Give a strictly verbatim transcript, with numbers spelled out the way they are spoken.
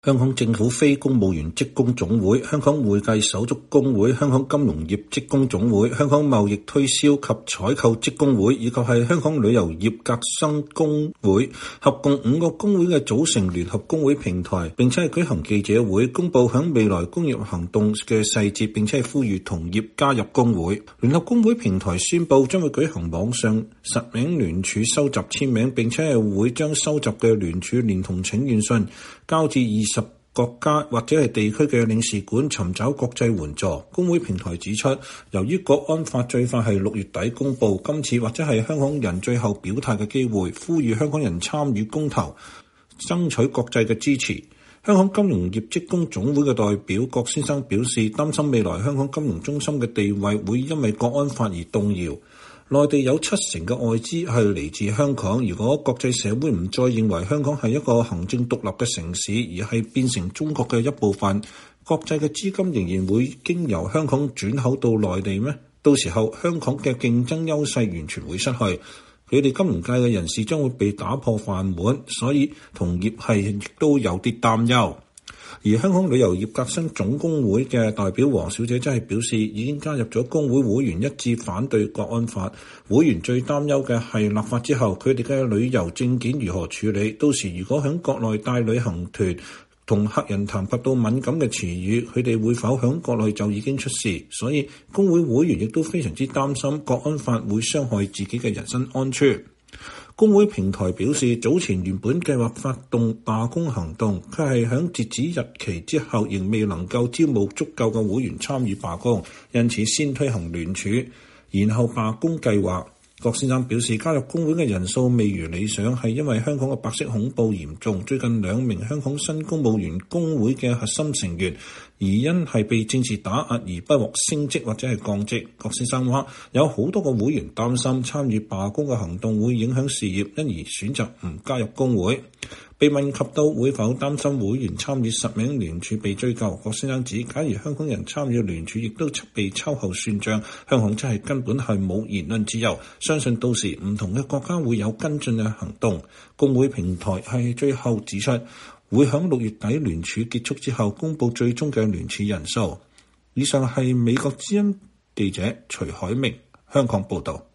香港政府非公務員職工總會、香港會計手足工會、香港金融業職工總會、香港貿易推銷及採購職工會以及係香港旅遊業革新工會，合共五個工會嘅組成聯合工會平台，並且係舉行記者會，公佈響未來工業行動嘅細節，並且係呼籲同業加入工會。聯合工會平台宣佈將會舉行網上實名聯署收集簽名，並且係會將收集嘅聯署連同請願信交至二十國家或者係地區嘅領事館尋找國際援助。工會平台指出，由於國安法最快係六月底公佈，今次或者係香港人最後表態嘅機會，呼籲香港人參與公投，爭取國際嘅支持。香港金融業職工總會嘅代表郭先生表示，擔心未來香港金融中心嘅地位會因為國安法而動搖。內地有七成嘅外資係嚟自香港，如果國際社會唔再認為香港係一個行政獨立嘅城市，而係變成中國嘅一部分，國際嘅資金仍然會經由香港轉口到內地咩？到時候香港嘅競爭優勢完全會失去，佢哋金融界嘅人士將會被打破飯碗，所以同業係亦都有啲擔憂。而香港旅遊業革新總工會嘅代表黃小姐真係表示，已經加入咗工會會員一致反對國安法。會員最擔憂嘅係立法之後，佢哋嘅旅遊證件如何處理？到時如果喺國內帶旅行團同客人談及到敏感嘅詞語，佢哋會否喺國內就已經出事？所以工會會員亦都非常之擔心國安法會傷害自己嘅人身安全。工會平台表示，早前原本計劃發動罷工行動，佢係響截止日期之後仍未能夠招募足夠嘅會員參與罷工，因此先推行聯署，然後罷工計劃。郭先生表示，加入工會嘅人數未如理想，係因為香港嘅白色恐怖嚴重。最近兩名香港新公務員工會嘅核心成員，而因係被政治打壓而不獲升職或者係降職。郭先生話，有好多個會員擔心參與罷工嘅行動會影響事業，因而選擇唔加入工會。被問及到會否擔心會員參與實名聯署被追究，郭先生指，假如香港人參與聯署亦都被秋後算賬，香港真係根本係冇言論自由。相信到時唔同嘅國家會有跟進嘅行動。工會平台係最後指出，會響六月底聯署結束之後公佈最終嘅聯署人數。以上係美國之音記者徐海明香港報導。